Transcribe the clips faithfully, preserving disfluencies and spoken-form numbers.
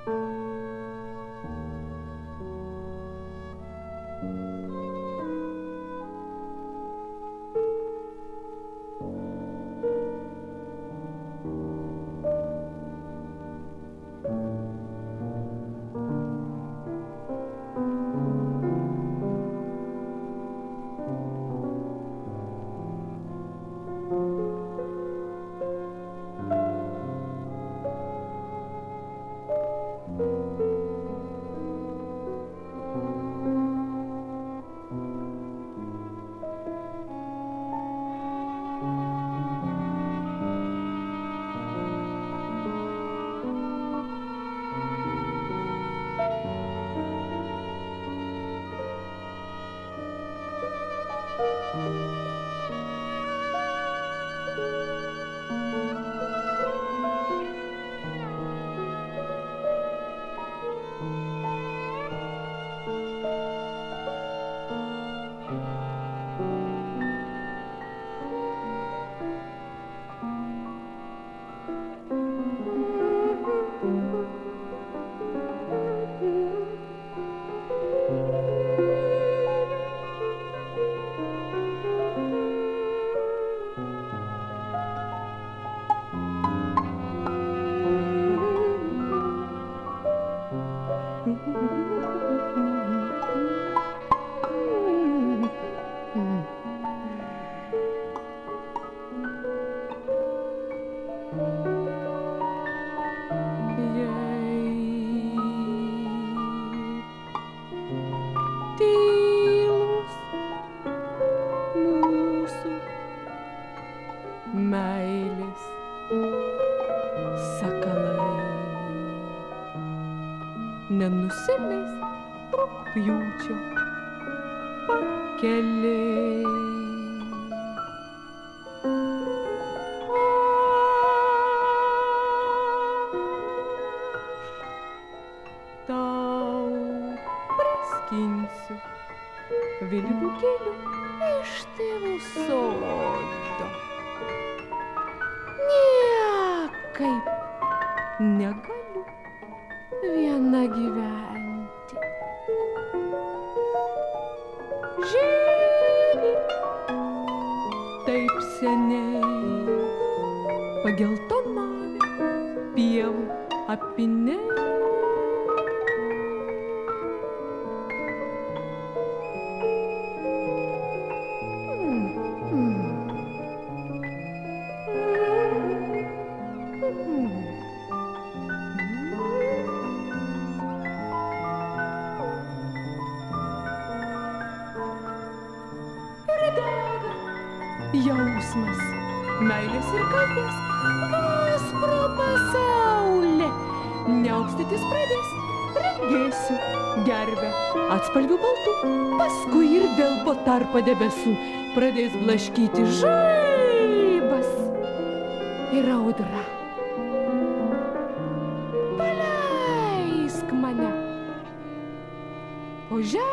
Nenusileis rugpjūčio pakeliai. Aš tau priskinsiu vilkukėliu iš tėvų sodo. Niekaip negaliu viena gyventi. Žėri taip seniai pageltonavę pievų apiniai. Jausmas, meilės ir kalbės vos pro pasaulį. Niaukstytis pradės, regėsiu gervę atspalvių baltų, paskui ir vėl po tarpą debesų pradės blaškyti žaibas ir audra. Paleisk mane po žemę.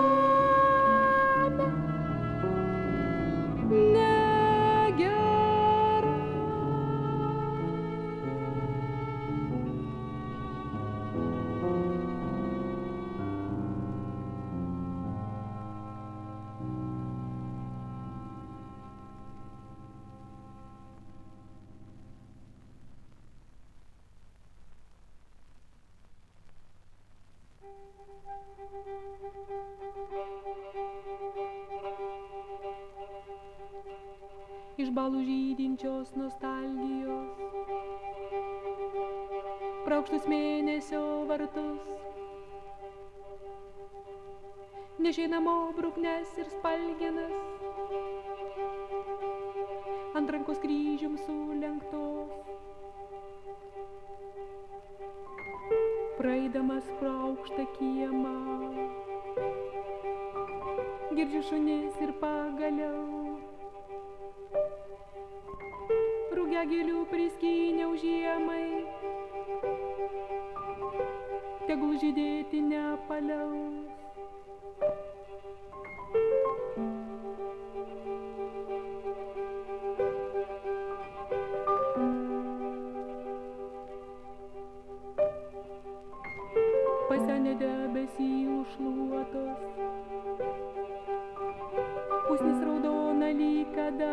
Iš balų žydinčios nostalgijos praukštus mėnesio vartus nešei namo bruknes ir spalgenas ant rankos kryžium sulenktos. Praeidamas pro aukštą kiemą girdžiu šunis ir pagaliau rugiagėlių priskyniau žiemai, tegul žydėti nepaliaus. pasenę debesį užšluotos. Pusnis raudona lykada,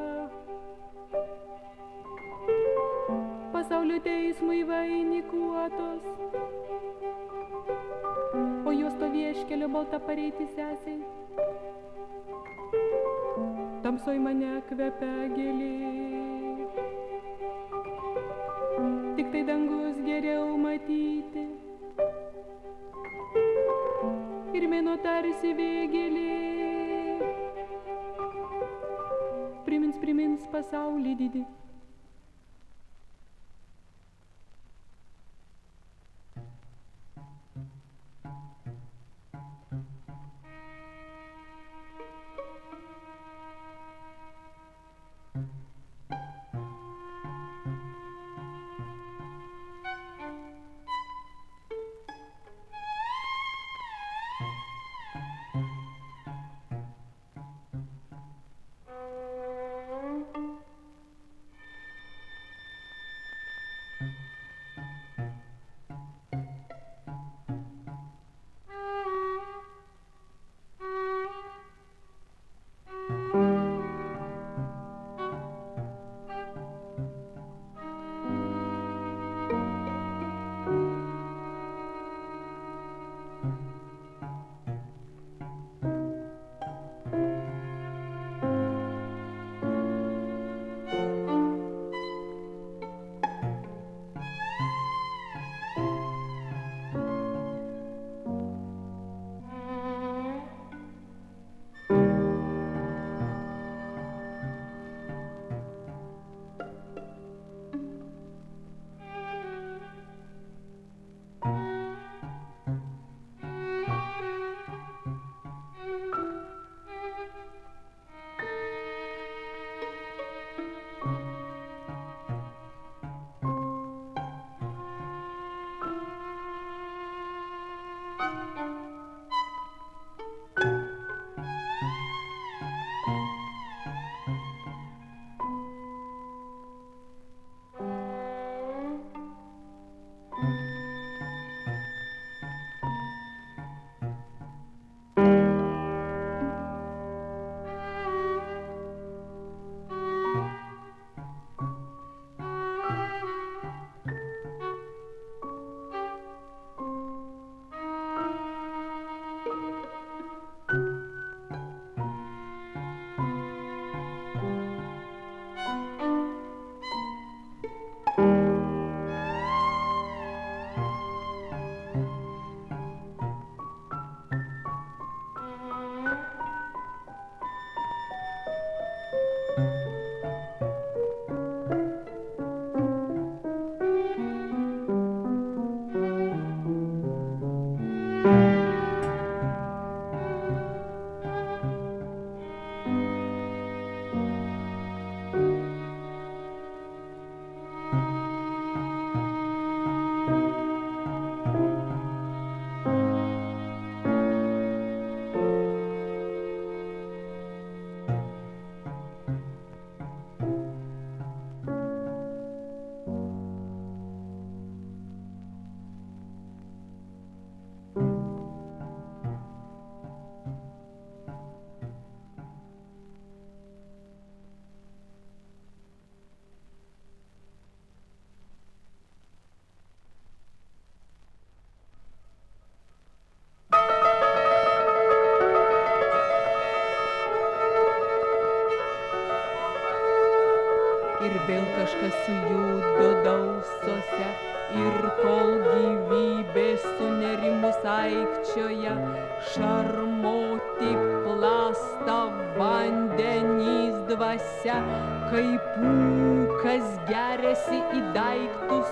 pasaulio teismui vainikuotos, o jos to vieškelio balta pareiti sesiai. Tamsoj mane kvepia gėlė, tik tai dangus geriau matyti, ir mėnuo tarsi vėgėlė, primins, primins pasaulį didį. Ir vėl kažkas sujudo dausose, ir kol gyvybė sunerimus aikčioja, šarmoti plasta vandenys dvasia, kaip pūkas geriasi į daiktus,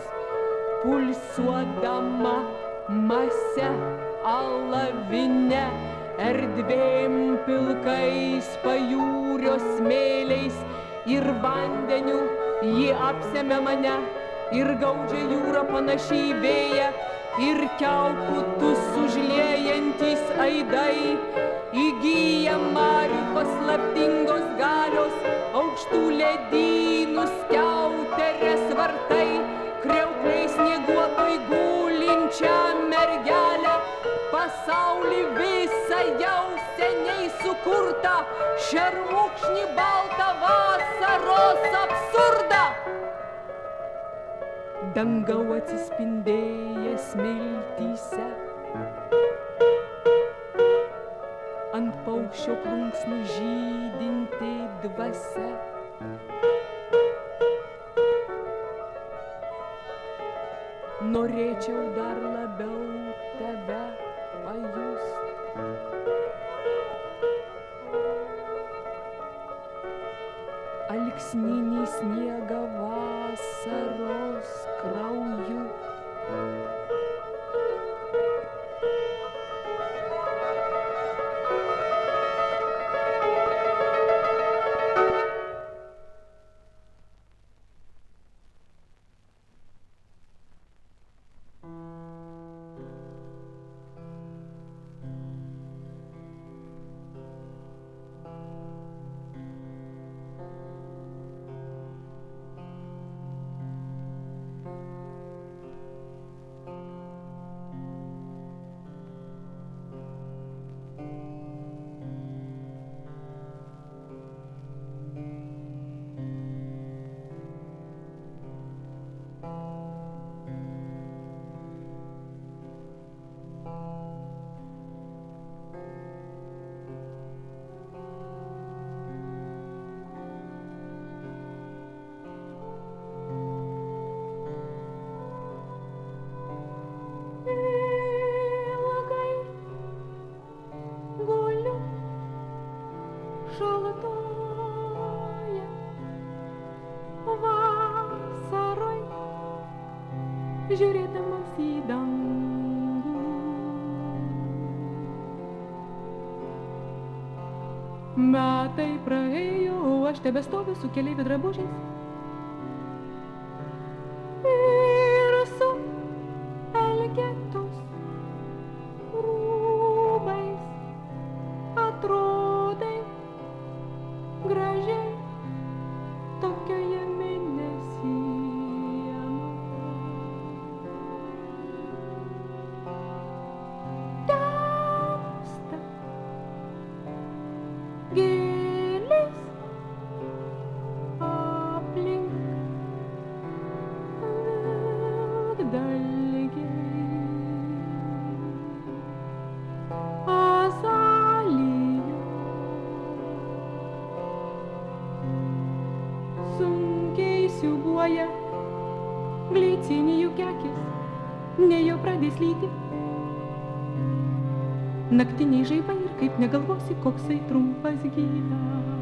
pulsuodama mase alavine, erdvėm pilkais pajūrio smėliais ir vandeniu ji apsemia mane, ir gaudžia jūra panašiai vėja, ir kiauputus užliejantys aidai, įgyja marių paslaptingos galios, aukštų ledynų skiauterės vartai, kriaukliai snieguotoj gulinčią mergelę. pasaulį visą jau seniai sukurtą šermukšnį baltą vasaros absurdą. Dangau atsispindėjęs smiltyse, ant paukščio plunksnų žydinti dvasia. Norėčiau dar labiau tave pajust. Alksninį sniegą vasaros krauju. Žiūrėdamas į dangų. Metai praėjo, aš tebestoviu su keleivių drabužiais. Ir su Elgetos rūbais atrodai gražiai tokioje mėnesyje. Gėlės aplink vilkdalgiai, azalijos sunkiai siūbuoja glicinijų kekis, ne jau pradės lyti. Naktiniai žaibai ir kaip negalvosi, koksai trumpas gyvas.